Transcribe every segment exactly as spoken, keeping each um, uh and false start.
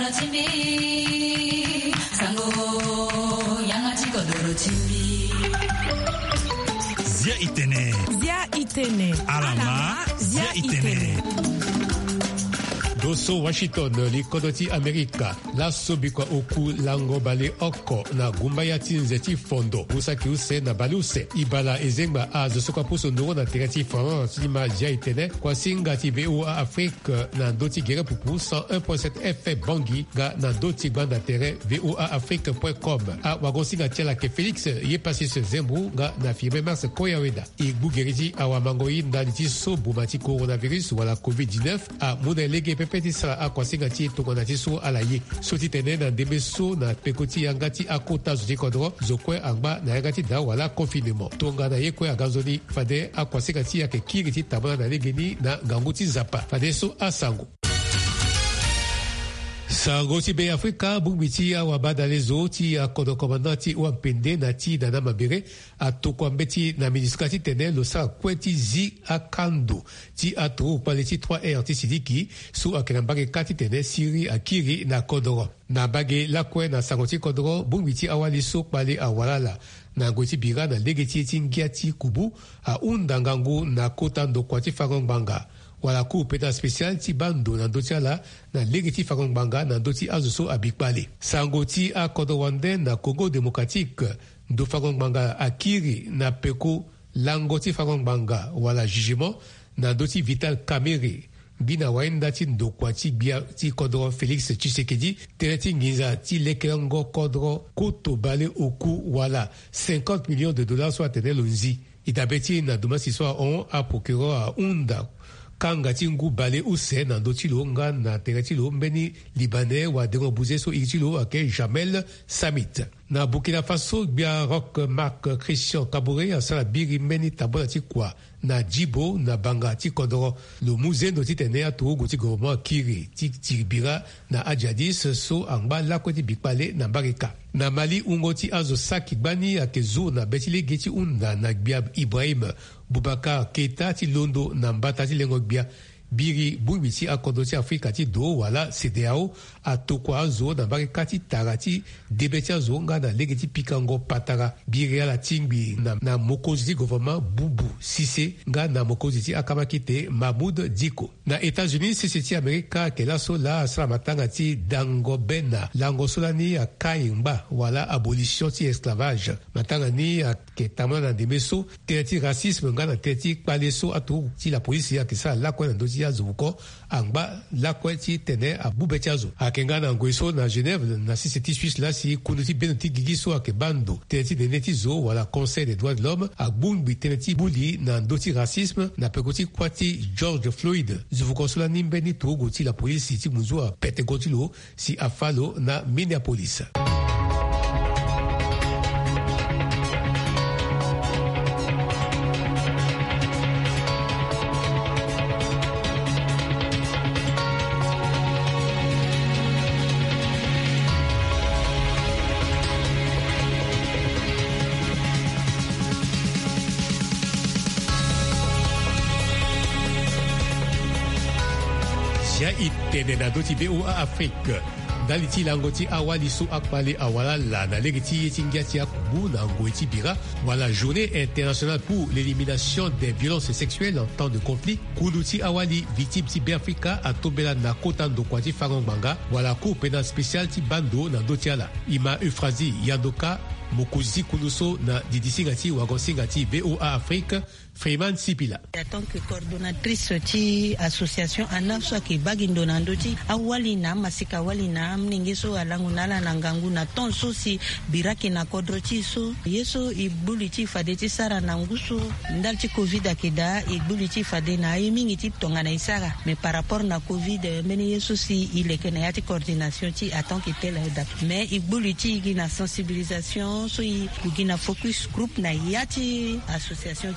Zia Itene. Zia Itene. Alama. Zia Itene. Doso Washington li kodoti Amerika la sobikwa oku lango bale oko na gumba ya tinzeti fondo usaki use na baluse ibala ezengba a zosokwa puso ndoro na tereti France lima Zia Itene kwa singa ti V O A Afrique na doti gere pupu cent un virgule sept F M Bangui ga na doti banda tere V O A Afrique point com a wagonsinga tiela ke Félix ye passé ce zembu ga na firme mars koyaweda igbu geriti awa mangoi ndaliti so bumati coronavirus wala covid dix-neuf a modelege pepe ti sara akwasinga ti tongana ti so ala ye so ti tene na ndembe so na peko ti yanga ti akota zo ti kodro zo kue angba na yanga ti da wala confinement tonga na ye kue aga zo ni fade akwasinga ti yake kiri ti tabana na lege ni na ngangu ti zapa fade so asango sango ti be Afrika bungbi ti awa badale zo ti akodo komanda ti wampende na ti dana mabere atoko ambe ti na ministra ti tene lo sa kue ti zi akando ti atro pale ti trois R ti sidiki su akena mbage ka ti tene siri akiri na kodoro na bage la kue na sango ti kodoro bungbi ti awali so pale awalala na ngoi ti bira na lege ti ti ngia ti kubu a undangangu na kota ndokua ti farongbanga wala ku peta spécial ti bando na doti ala na lege ti farongbanga na doti azoso abikpale sango ti akodo wande na Congo démocratique ndo farongbanga akiri na peko lango ti farongbanga wala jugement na doti Vital Kamerhe bina waenda ti ndokua ti bia ti kodro Félix Tshisekedi tere ti nginza ti lekelango kodro koto bale oku wala cinquante millions de dollars so atene lo nzi itabe ti na duma si so on a procureur a unda kanga ti ngu bale use na ndo ti lo nga na tere ti lo mbeni libanais wa dengo buze so iri ti lo ayeke Jamel Samit na Burkina Faso gbia rock Marc Christian Kaboré asala biri mbeni tabo na ti kua na Djibo na banga ti kodro lo musée ndo ti tene atorogo ti gouvernement akiri ti tiribira na adjadis so angba lakue ti bikpale na mbareka na Mali ungo ti azo saki gbani ayeke zo na be ti lege ti hunda na gbia Ibrahim Boubacar Keita ti londo na mbata ti lengo gbia biri bungbi ti akodo ti Afrika ti do wala C D A O atokua azo na mbareka ti tara ti debe ti azo nga na lege ti pikango patara biri ala tingbi na, na mokonzi ti gouvernement Boubou Cissé nga na mokonzi ti akamaki te Mahmoud Diko na États-Unis sese ti Amerika ayeke laso la asala matanga ti dangobe na lango so lani akai ngba wala abolition ti esclavage matanga ni ayeke tamana na ndembe so tere ti racisme nga na tere ti kpale so atorogo ti la polisi ayeke sara lakue na ndö ti azo ko angba lakue ti tene abube ti azo ayeke nga na ngoi so na Genève na sese ti Suisse la si kundu ti beno ti gigi so ayeke bando tere ti dene ti zo wala conseil des droits de l'homme agbungbi tene ti buli na ndö ti racisme na peko ti kuâ ti George Floyd zo fuko so lani mbeni torogo ti la polisi ti munzu apete go ti lo si afa lo na Minneapolis. Zia Itene na doti V O A Afrique dali ti lango ti awali so akpale awala la na lege ti ye ti ngia ti akubu na ngoi ti bira wala journée internationale pour l'élimination des violences sexuelles en temps de conflit kundu ti awali victime ti be Afrika atombela na kota ndokua ti farongbanga wala cour pénal spécial ti bando na ndö ti ala e ma Euphrasi Yandoka mokonzi kundu so na didisinga ti wagonsinga ti V O A Afrique Freeman Sipila. En tant que coordonnatrice ti association anafso ke bagindo na ndoti awali na masika wali na mningi so alangu nala na ngangu na ton so si biraki na kodro ti so yeso ibuli ti fade ti sara na nguso ndal ti covid akeda ibuli ti fade na yemingi ti tonga na isara mais par rapport na covid meni yeso si ile ke na yati coordination ti en tant que tel mais ibuli ti gina sensibilisation so i gina focus group na yati association ti so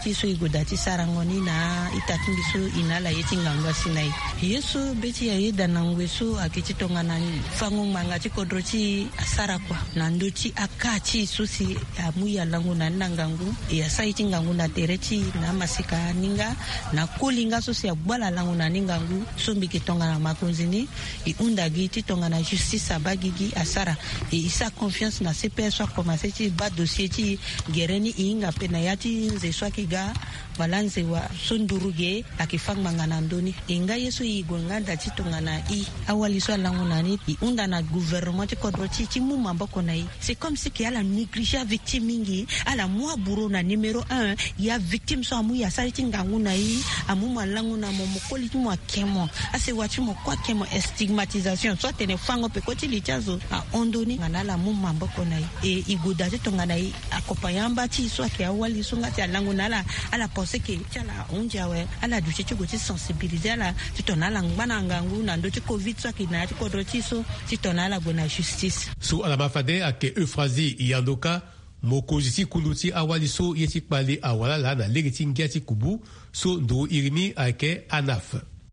godati sarangoni na itatimbi so inala yeti ngangwa sinai yeso beti ya yeda nangweso akiti tongana fango mangati kodrochi asara kwa na ndochi akachi susi amuya langu na nangangu ya saiti ngangu na terechi na masika ninga na kulinga susi ya bwala langu na ningangu sombi kitongana makonzini i unda giti tongana justice abagigi asara e isa confiance na C P S kwa maseti ba dossier ti gereni inga pena yati nze swakiga balanze wa sunduruge akifang mangana ndoni inga yesu igonganda titongana i awali so langu nani i unda na gouvernement ko droti ti mu mamboko na i c'est comme si ki ala négligé victime mingi ala moi buro na numéro un ya victime so amu ya sali tingangu na i amu malangu na momokoli ti mo kemo ase wati mo kwa kemo stigmatisation so tene fango pe koti lichazo a ondoni ngana la mu mamboko na i e igoda titongana i akopayamba ti so ki awali so ngati alangu na ala ala c'est que chala onjawe ala duche chugo ti sensibiliser ala titona la ngana ngangu na ndo ti covid so kina ti kodroti so titona la bona justice so ala mafade ake Euphrasie yandoka mokozi ti kuluti awali so yeti pale awala la na legiti ngati kubu so ndo irimi ake anaf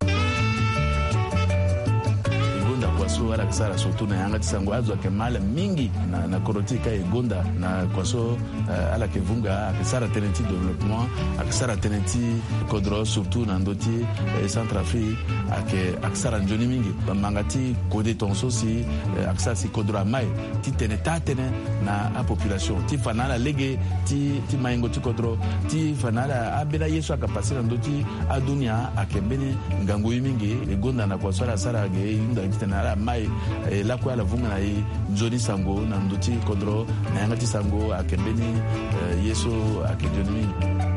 kwaso ala kisara surtout na yanga tisango azo ke mala mingi na na korotika e gonda na kwaso uh, ala ke vunga akisara tenenti développement akisara tenenti kodro surtout na ndoti e Centrafrique ake akisara njoni mingi mangati kode tonso si uh, akisara si kodro mai ti teneta tene na a population ti fanala lege ti ti maingo ti kodro ti fanala abela yesu akapasira ndoti adunia akembeni ngango mingi e gonda na kwaso ala sara ge inda tena mai la kwa la vunga na i Johnny Sango na ndoti kodro na yangati sango akembeni yeso akejoni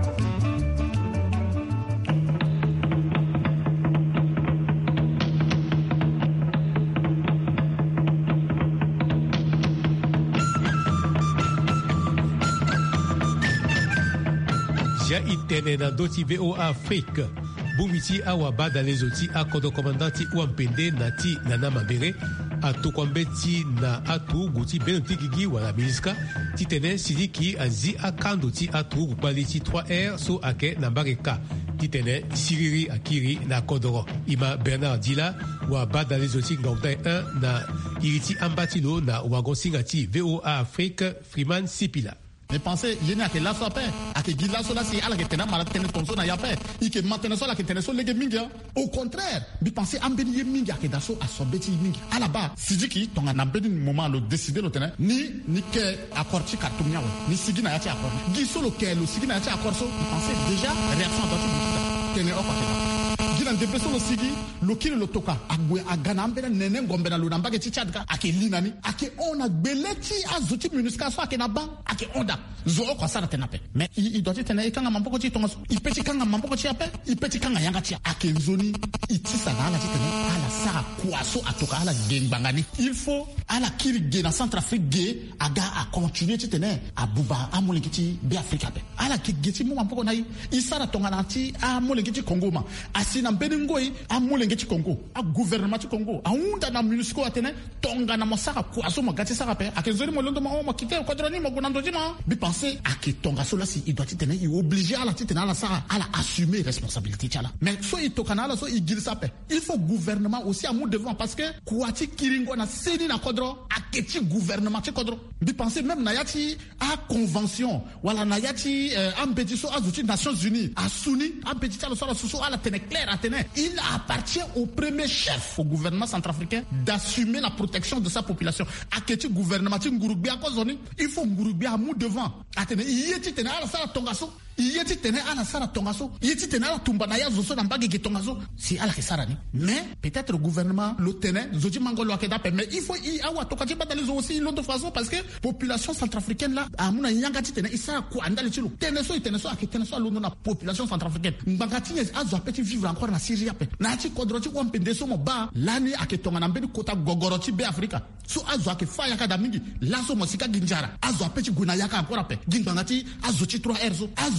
ja itene na ndoti V O A Afrique Bumiti awa bada lezoti akodo komandati uampende na ti nana mabere atokwambe ti na atu guti benoti gigi wala miniska ti tene sidiki azi akando ti atu gupali ti trois R so ake na bareka ti tene siriri akiri na kodoro ima Bernard Dila wa bada lezoti ngautai un na iriti ambatilo na wagon singati V O A Afrique Freeman Sipila. Mais pensez, il y a que la sope, à que Gila Sola, c'est à la que tena malade, tena tonso na yapé, et que maintenant sola que tena so lege minga. Au contraire, mais pensez, ambeni minga, que daso a sobeti minga. À la bas, si dit qui, ton an ambeni moment le décider le tena, ni, ni que accordi cartumia, ni sigi na yati accord. Giso le que, le sigi na yati accord so, pensez déjà, réaction à d'autres, tena au côté. Gila dépression le sigi, le kiri le toka, agwe, agana ambena, nene, gombena, le nambage tichadka, ake linani, ake on a beleti, azuti munuska, so ake na ban, ake onda. Zoro kwa sara tenape mais il doit être né kanga mamboko ti tongaso il petit kanga mamboko ti ape il petit kanga yanga ti akenzoni itisa na ala ti tene ala sara kwaso atoka ala gengbangani il faut ala kiri ge na Centrafrique ge aga a continuer ti tene abuba amolingi ti be Afrika pe ala ki ge ti mo mamboko na i sara tonga na ti amolingi ti Congo ma asina beningoi amolingi ti Congo a gouvernement ti Congo a unda na MONUSCO atene tonga na mosaka kwaso mo gati sara pe akenzoni mo londo ma o mo kite ko droni mo gunando ti ma bi penser à que tonga sola si il doit être il est obligé à la tête à la sara à la assumer responsabilité tchala mais soit il toka na la soit il gil sape il faut gouvernement aussi à mon devant parce que kuati kiringo na seni na kodro a keti gouvernement ti kodro bi penser même na yati a convention wala na yati ambetiso azuti Nations Unies a suni ambeti tchala sola soso à la tene claire à tene il appartient au premier chef au gouvernement centrafricain d'assumer la protection de sa population a keti gouvernement ti ngurugbi a kozoni il faut ngurugbi à mon devant atene yeti tene ala sara tongaso yeti tene ala sara tongaso yeti tene ala tumba na ya zoso na mbage ke tongaso si ala ke sara ni mais peut-être le gouvernement le tene zoti mangolo akeda pe mais il faut i awa tokati badali zo aussi l'autre façon parce que population centrafricaine là amuna nyanga ti tene isa ko andali ti lo tene so tene so aketene so londo na population centrafricaine mbangati nyes azo apeti vivre encore na Syrie pe na ti kodroti ko mpende so mo ba lani aketonga na mbedi kota gogoroti be Afrika so azo ake faya kada mingi laso mosika ginjara azo apeti guna yaka encore pe gingbangati azo ti trois R so azo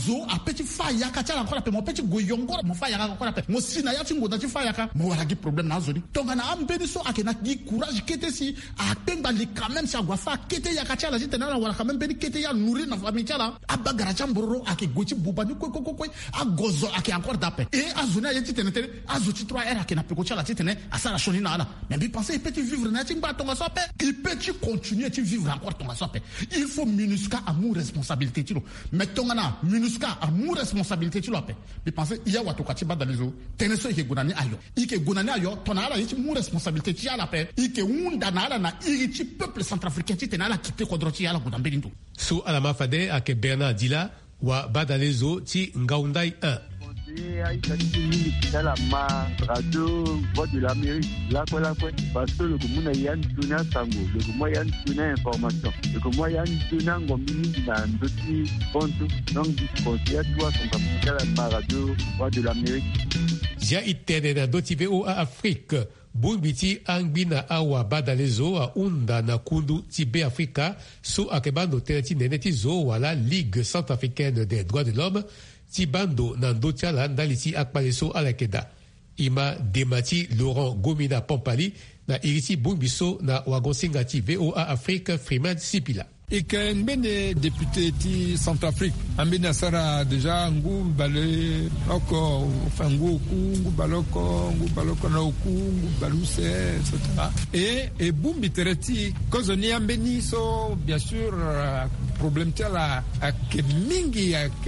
azo a petit faya ka tala encore pe mo petit goyongora mo faya ka encore pe mo sina ya tingo da ti faya ka mo wala gi problème na zoni tonga na ambeni so akena gi courage kete si a penga li quand même sa gwa fa kete ya ka tala ti tena wala quand même beni kete ya nourrir na famille tala abagara chambroro ake gochi bubani ko ko ko a gozo ake encore d'appel et a zona ya ti tena tene a zo ti trois heures ake na pe ko tala ti tene a sala shoni na ala mais bi penser il peut vivre na ti ba tonga so pe il peut continuer ti vivre encore tonga so pe il faut MINUSCA amour responsabilité ti lo mais tonga na MINUSCA amour responsabilité ti lo pe bi penser il y a watu ka ti ba dalizo tene so ke gunani ayo ike gunani ayo tona ala ti mu responsabilité ti ala pe ike unda na ala na iri ti peuple centrafricain ti tena ala kite kodroti ala gudambe lindo so ala mafade ake Bernard Dila wa badalezo ti ngaundai un la ma radio voix de l'Amérique la quoi la quoi parce que le commun y a une donnée sango le commun y a une donnée information le commun y a une donnée ngomini na ndoti ponto donc disposer toi son capital la radio voix de l'Amérique ja itene na ndoti V O A Afrique Bulbiti angbina awa badalezo a unda na kundu tibe Afrika so akebando teneti neneti zo wala Ligue centrafricaine des droits de l'homme Tibando Nandotia la Ndaliti Akpaleso Alakeda. Ima Demati Laurent Gomina Pampali na Iriti Bumbiso na Wagonsingati V O A Afrique Freeman Sipila. Et que mbene député ti Centrafrique ambina sara déjà ngu bale oko enfin ngu ku ngu baloko ngu baloko na ku ngu baluse et cetera et et bumbi tereti kozoni ambeni so bien sûr uh, problème tela ak mingi ak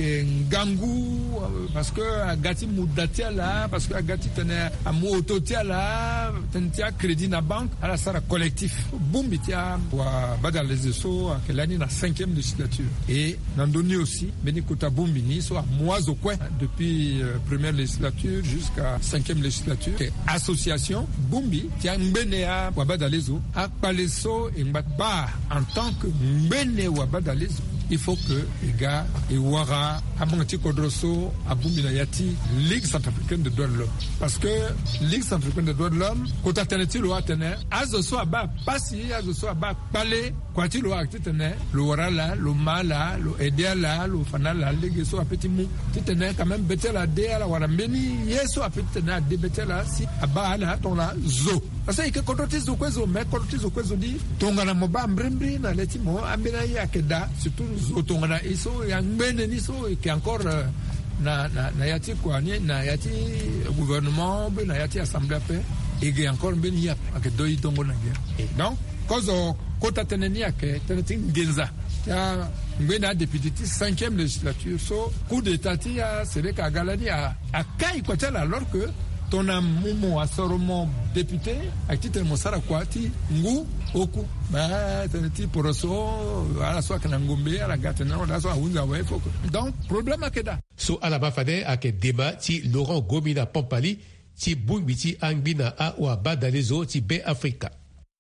ngangu parce que agati mudati la parce que agati tene amoto tela tentia crédit na banque ala sara collectif bumbi tia wa badaleze so l'année la cinquième législature et Nandoni aussi Beni Kota Bumbini soit moi au coin depuis euh, première législature jusqu'à cinquième législature et association Bumbi tiang Benea Wabadalezo à Paleso et Mbaba en tant que Mbene Wabadalezo il faut que les gars et Ouara Amanti Kodroso Abumbina Yati Ligue centrafricaine des droits de l'homme parce que Ligue centrafricaine des droits de l'homme Kota Teneti lo atene azoso aba pasi azoso aba pale kwati lo actene lo warala lo mala lo edela lo fanala Ligue so apeti mu titene quand même betela de ala warambeni yeso apeti na de betela si aba ala tona zo parce que kototizo kwezo me kototizo kwezo di tonga na moba mbrembri na leti mo ambena yakeda surtout tonga na iso yangbene ni so qui encore euh, na na na yati quoi ni na yati gouvernement na yati assemblée paix et encore ben y a avec doi tongo na guerre donc cause kota teneni ake tenetin genza ya ngena député cinquième législature so coup d'état ya c'est ka galani a akai quoi tel alors que ton amomo asoromo député a titre mosara kwati ngu oku ba teneti poroso ala so kana ngombe ala gatena ala so hunza wa foko donc problème akeda so ala bafade ake débat ti Laurent Gomina Pampali ti bumbiti angbina a wa badalezo ti be Afrika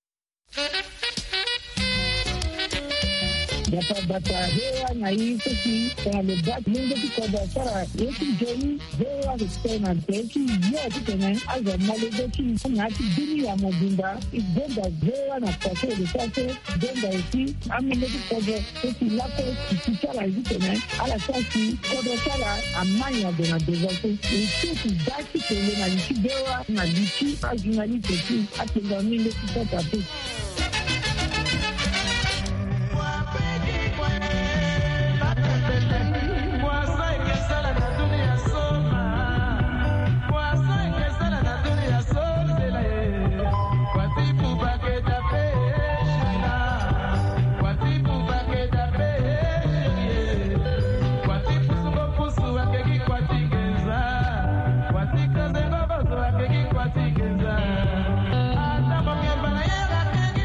Data data hewa na hii sisi kwa lebak mungu kwa dasara yeki joni hewa kutena teki ya kutena aza malego ki na ati dini ya mobimba ibonda hewa na pase de pase bonda isi amile kwa teki lako kitala kutena ala sasi kwa dasara amanya de na dezato isi dati kele na liki hewa na liki ajunali teki atenda mile kitata teki Anda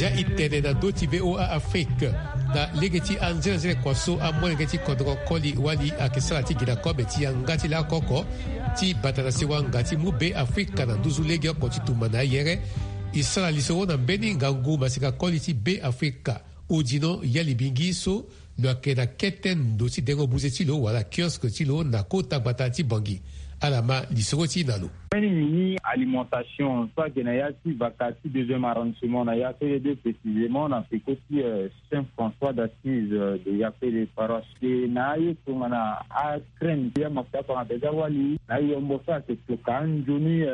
ja itene na doti V O A Afrique na legeti anzela zele kwaso amone geti kodro koli wali akisala ti gina kobe ti ngati la koko ti batana sewa ngati mube Afrika na duzu lege ko ti tumana yere isala lisoro na mbeni ngangu masika koli ti be Afrika udino yali bingi so no kena keten do ti dengo buze ti lo wala kiosk ti lo na kota bata ti bangi alama lisoro ti nalo ni alimentation soit que na yasi vakati deuxième arrondissement na yasi de précisément na pécoti Saint-François d'Assise de yape les paroisses que na yeto mana a crème ya makta pa déjà wali na yombo ça c'est que quand joni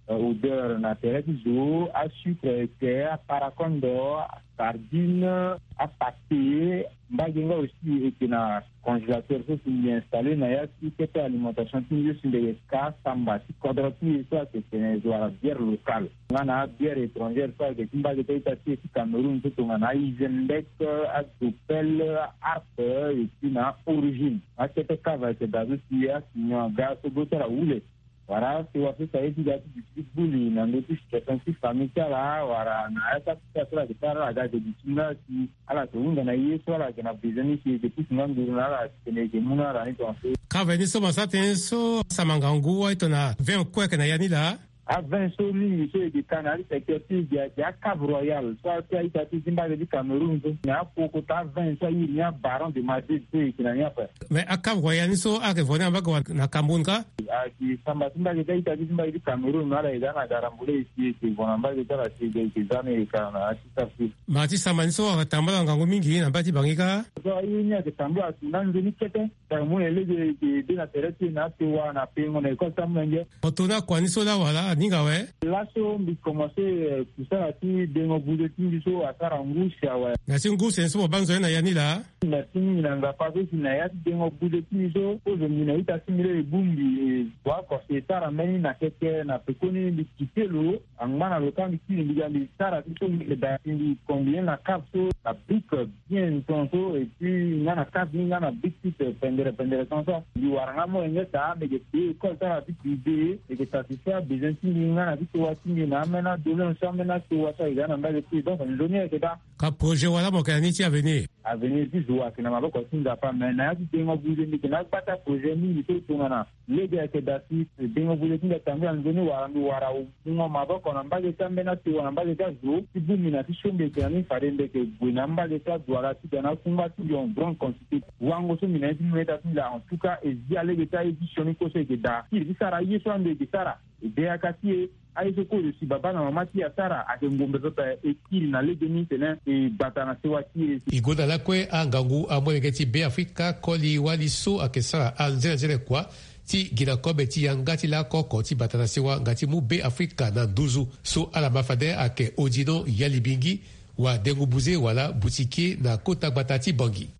odeur na terre zo a sucre que a paracondo sardine a pâté mbagenga aussi et que na congélateur c'est bien installé na yasi que alimentation qui juste de cas samba si quadrati soit que c'est la bière locale ngana bière étrangère soit que timba de pays tati Cameroun tout ngana Izenbeck a Dopel Arpe et puis na origine a cette cave c'est dans aussi ya signon gaz botera oule voilà c'est wa fait ça et dit du bouli na notre situation familiale là voilà na ça ça la guitare la de bitina qui ala to ngana yeso ala kana bizani qui depuis ngandu na la tenege muna la ni to kaveni so masate so samangangu wa itona vingt kweka na yani la a vingt soli c'est du canal secteur ya ya Cap Royal soit qui a été Zimbabwe du Cameroun na poko ta vingt ça il y a baron de Madrid qui na ya pa mais a Cap Royal so a revenu avec na Kambunga a qui samba Zimbabwe da ita Zimbabwe du Cameroun na la ida na garambule ici qui bonamba de la ci de zane kana asitafi mati samani so atambala ngango mingi na bati bangika so yinya de tambua tunanzo ni kete ta mo ele de de na tereti na tewa na pengo na ko tamenge otuna kwani so la wala ninga we là so mi commencer tout ça ti dengo budeti so akara ngusha wa na singusi so banzo na yani la na tini na ngapa so na ya dengo budeti so ko zo mina ita simile bumbi kwa ko se tara meni na keke na pekoni ni kitelo angmana lo kan ki ni ya ni tara so mi da ni combien la cap so la brique bien tonto et puis na na cap ni na brique pendere pendere tonto di waranga mo ngeta me ke ko tara ti ide e ke satisfaire besoin na bitu wati na mena dole nsamena tu wata igana mbele tu donc ndonia keda ka projet wala mo kana ti avenir avenir ti zo akina maboko sinda pa mena ya dengo buje ni kena bata projet ni to tungana lege keda ti dengo buje ti tambia ndoni wara ndu wara ngo maboko na mbele tambena ti wana mbele ka zo ti bumi na ti shombe ke ni farende ke buina mbele ka dwara ti na kumba ti yon grand quantité wango so mina ti meta ti la en tout cas et via lege ta édition ko se keda ti sara yeso ande di sara idea kati aiso ko si baba na mama ti asara akengombe tota ekili na legeni tena e batana sewa ti igoda la kwe angangu amwe ngeti be Afrika koli wali so akesara anzela zele kwa ti gina kobe ti yangati la koko ti batana sewa ngati mu be Afrika na duzu so ala mafade ake odino yalibingi wa dengu buze wala butiki na kota batati bangi.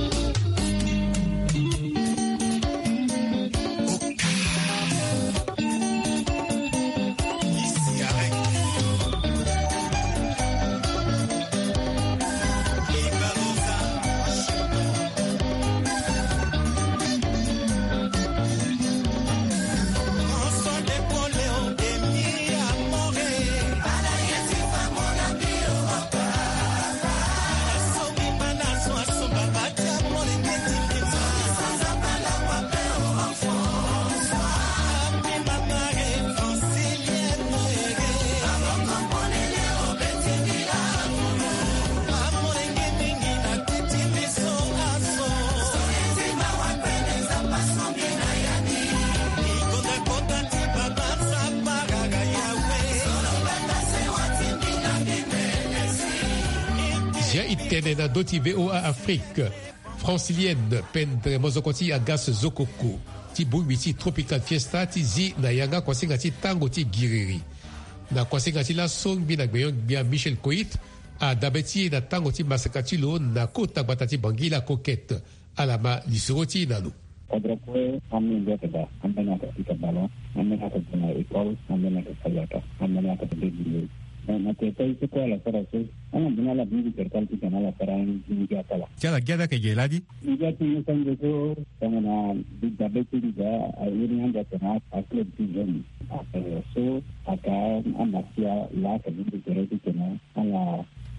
Itene na doti V O A Afrique francilienne pendre mozokoti a gas zokoko ti buibiti tropical fiesta ti zi na yanga kwasinga ti tango ti giriri na kwasinga ti la songbi na gbeyon bia Michel Koit a dabeti na tango ti masaka ti lo na kota gbata ti bangi la coquette alama lisoro ti nalu Odropoe amne keda amena ka tika balon amena ka tena école amena ka sayaka amena ka bébé na teta ise ko la sara so ana bina la bingi tertal ti kana la sara ni ga tala chala gada ke geladi ni ga ti ni sanjo so kana na di dabeti ga ayiri hanga tena akle ti jeni so aka amasia la ka bingi tertal ti kana ala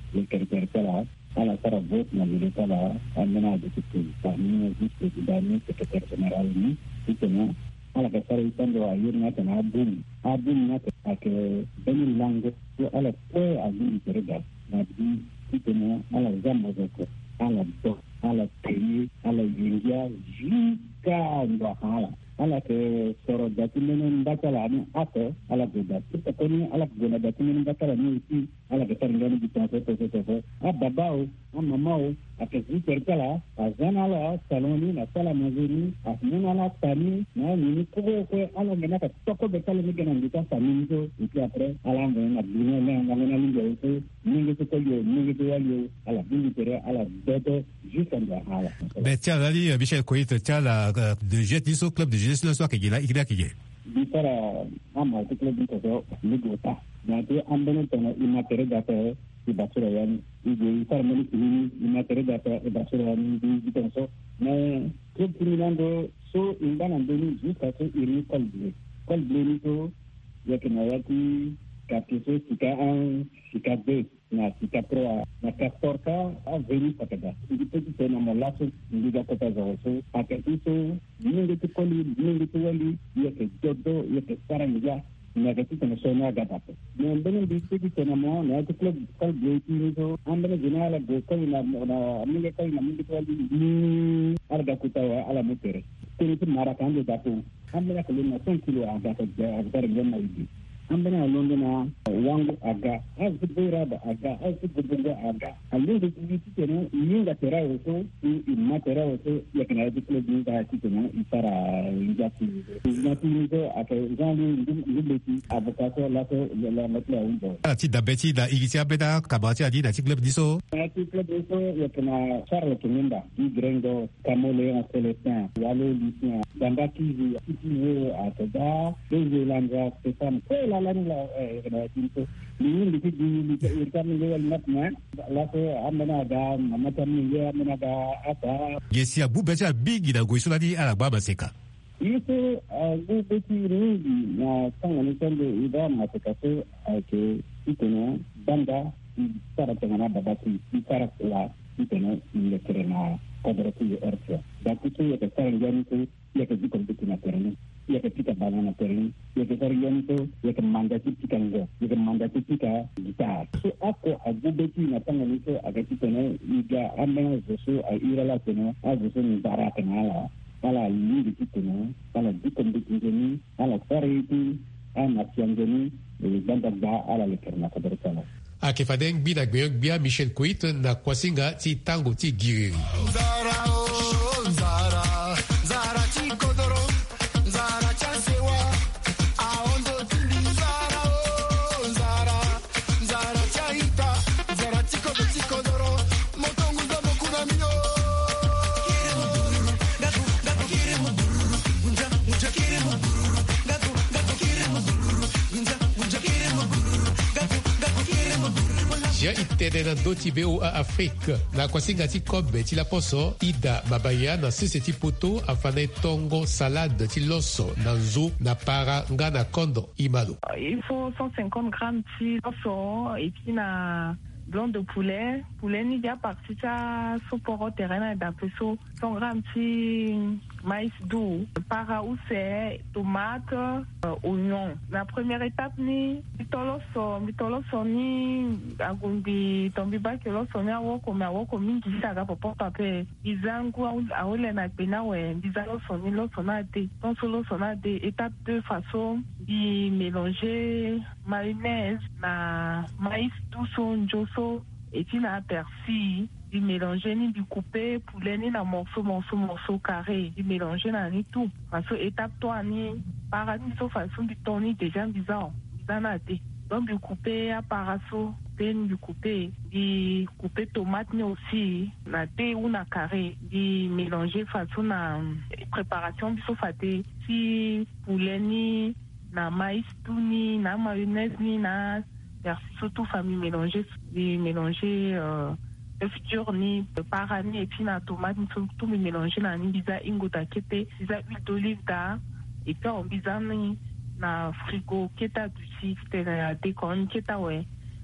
le territoire là ala sara vote na milita la amena de tout ça ni juste du dernier secrétaire général ni tout ala ka sara itando ayir na tana abun abun na ta ke beni langue ala ko abun terega na di tout ala zambo ko ala do ala tei ala yingia jika ndo hala ala ke soro dati menen batala ni ato ala go dati to ni ala go na dati menen batala ni ti ala ke tar ngani bitan so so so so ababao amamao akezi perkala azana la saloni na sala mazini asmuna la tani na ni ko ko ala ngena ka toko betala ni ngena ndita tani so ipi apre ala ngena bino na ngena lingo so ningo ko yo ningo ko yo ala bini tere ala dodo jusqu'à la hala betia ali Michel Koit tia la de jet diso club de jeunesse le soir que gila igida kige bitara ama to club ko so ligota na te ambene tono imatere data di basura yani di farmani ini imatere data e basura yani di penso na club criminando so indana ndeni jusqu'à ce iri kolble kolble ni to yakina yati kapise sika un sika deux na sika pro na kastorka a veni patada di petit tena molaso di da kota zo akatiso ninge to koli ninge to wali yake jodo yake saranga na gati tena sona gata no mbene di petit tena mo na to club kal geti ni to ambene jinala go ko na na ninge ko na ninge to wali ni arda kutawa ala mutere teni to marakande dato ambene ko na cent kilo aga ta aga ngena idi ambana londo na wangu aga azu bura ba aga azu gudunga aga alinde kiti tena yinga tera oso i matera oso yakina di club ni da tena isara injati injati nido aka zali ndibeti avocato la ko la matla undo ati da beti da igisia beta kabati adi da club diso ati club diso yakina Charles Kinda di Grengo Kamole en Celestin walo Lucien danda kizi kizi atada de langa Stefan la la eh kana tinto ni ndi di di irkan ni wal matna la ko amana da mamata ni ya amana da ata yesi abu beja big da go isula di ala baba seka isso abu beti ni na tanga ni tande ida mataka so ake itena banda sara tanga baba ti sara la itena ni kerena kodrati erfa da kutu ya sara ngani ko ya ke dikon bitina terni ya ke kita banana terni ya ke sarian itu ya ke mandati kita ngo ya ke mandati kita gitar so ako abu beti na tangan itu agak kita ne iga amena so a ira la tena azu so ni baraka nala ala lindi kita ne ala dikon bitini ala sari itu ana siangeni banda da ala le kerna kadarkana a ke faden bina gbe bia Michel Koit na kwasinga ti tango ti giriri zara o zara zara ti kodoro zara chasewa aondo tuli zara o zara zara chaita zara ti kodo ti kodoro motongu za mokuna mio kire muduru gagu gagu kire muduru unja unja kire muduru gagu gagu kire muduru unja unja kire muduru gagu gagu kire muduru ja itene na doti beo a Afrique na kwasinga ti kobe ti la poso ida mabaya na sese ti poto afana tongo salade ti loso na nzo na para nga na kondo imalo. Il faut cent cinquante grammes ti loso et puis na blanc de poulet poulet ni dia parti ta soporo terrain da peso cent grammes ti maïs doux para use tomate euh, oignon. La première étape ni bitoloso bitoloso ni agumbi tombi ba ke loso ni awo ko ma awo ko mingi daga popo pape izangu awole na pena we bizalo so ni loso na te ton solo so na de étape deux façon di mélanger mayonnaise na maïs doux njoso et puis na persil du mélanger ni du couper poulet ni na morceau morceau morceau carré du mélanger na ni tout parce que étape trois ni parani so façon du tourner déjà bizarre bizarre te donc du couper à paraso peine du couper du couper tomate ni aussi na te ou na carré du mélanger façon na préparation biso faté si poulet ni na maïs tout ni na mayonnaise ni na surtout famille mélanger du mélanger euh, œuf dur ni parani et puis na tomate tout me mélanger na ni biza ingo ta kete biza huile d'olive da et puis on biza ni na frigo keta du si c'était la décon keta ouais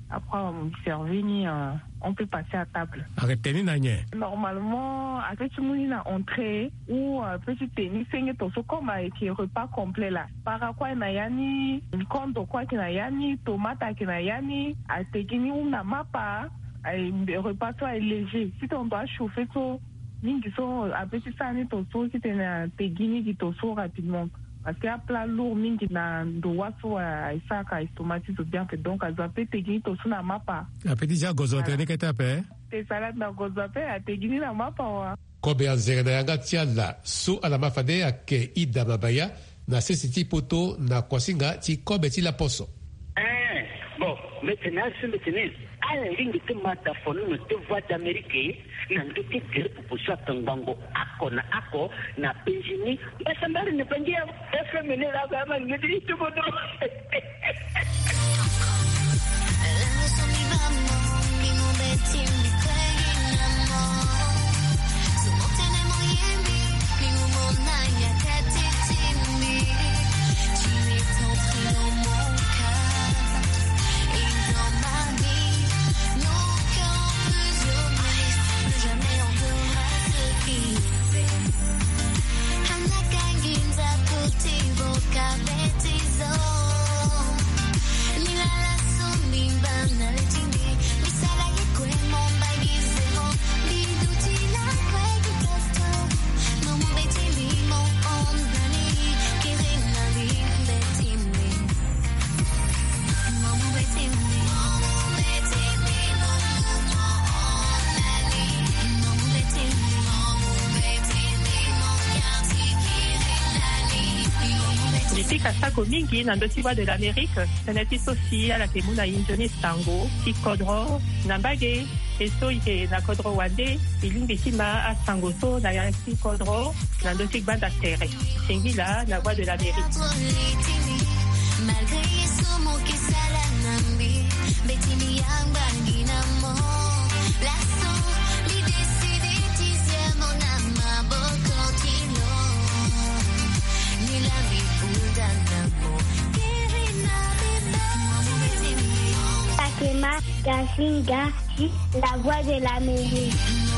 Après, on servi, on peut passer à table. Arrêtez Nanye. Normalement, avec une entrée ou petit tennis, c'est comme un repas complet là. Par quoi il y a ni compte quoi qu'il y a ni tomate qu'il y a ni à tegini ou na mapa, un repas soit léger. Si on doit chauffer tout, mingi so avec ça ni toso qui te tegini qui toso rapidement. Parce qu'il y a plein lourd mingi na doa so ça ka tomate so bien que donc à zaper tegini toso na mapa. Après déjà gozote ne ketape. Te salade na gozote à tegini na mapa wa. Kobe anzere na yanga tiala so ala mafade ake ida mabaya na sesiti poto na kwasinga ti kobe ti la poso. Eh bon maintenant c'est maintenant ala ringi te mata fonu te voix d'Amérique na ndoke kele proposition tangango ako na ako na penjini basa mbali ne pangia F M ne la ba ngidi tu bodo. Mingi na ndoti wa de l'Amérique, seneti sosi ala ke muna injoni sango, ki kodro, nambage, eso ike na kodro wande, ilingi tima a sango so na yansi kodro, na ndoti banda terre. Sengila na voix de l'Amérique. Malgré eso mo ke sala nambi, betini yang bangi namo, lasso, li decide ti siamo nama bokotilo, ni la mi udana. Fatima Gasinga, la voix de l'Amérique.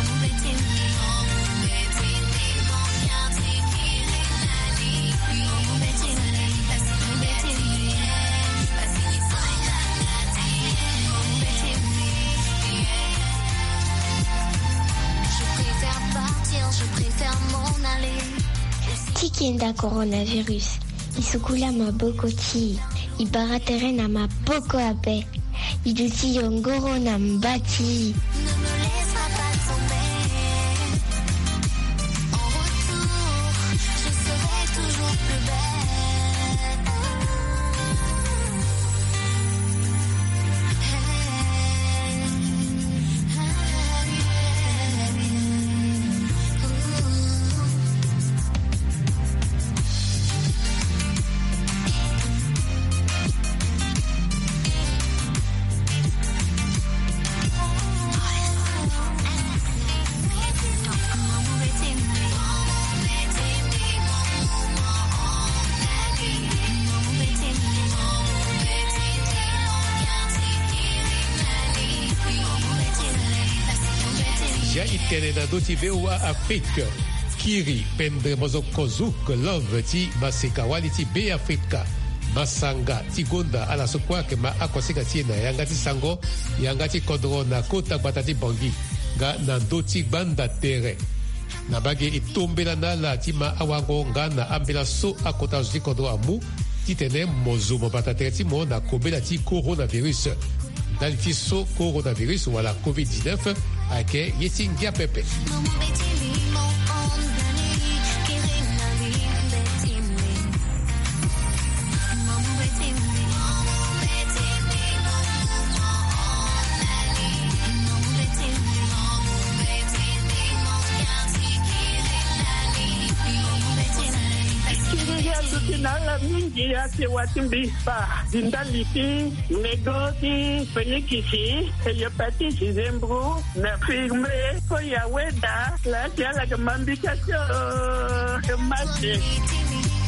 Tikinda coronavirus. Isukula mabokoti. Ibaratere na maboko ape. Iduti yongoro na mbati. Itene na doti vewa Afrique. Kiri pendre mozo kozuk love ti masekawali ti be Afrika. Masanga ti gonda ala sokwa ke ma akosika ti na yanga ti sango yanga ti kodro na kota batati bongi ga na doti banda tere. Na bage itombela na la ti ma awango nga na ambela so akota ti kodro amu ti tene mozo mo batatere ti mo na kobela ti coronavirus. Dali ti so coronavirus wala covid dix-neuf ake yeting dia pepe. Mingi ya te watimbi pa dindaliti negoti felikisi ya pati zembru na firme ko ya weda la ya la gambi kacho kemaje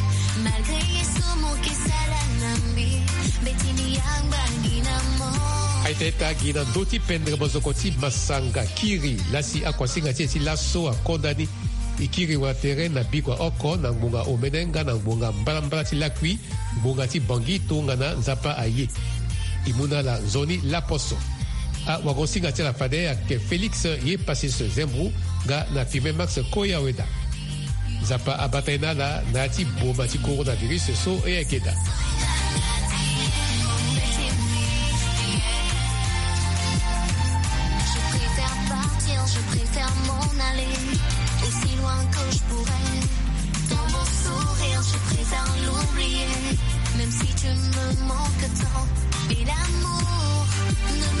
malgré eso mo ke sala nambi betini yang bangi namo Aiteta gina doti pendre bozokoti masanga kiri lasi akwasinga ti laso akondani ikiri wa terrain na bikwa oko na ngunga omenenga na ngunga mbalambala ti lakwi ngunga ti bangi tunga na nzapa aye imuna la zoni la poso a wagosinga ti la fade ke Felix ye passis Zembru ga na fime Max Koya weda nzapa abataina la na ti boma ti coronavirus so e ageda. Je préfère m'en aller aussi loin que je pourrais. Dans mon sourire, je préfère l'oublier. Même si tu me manques tant. Et l'amour ne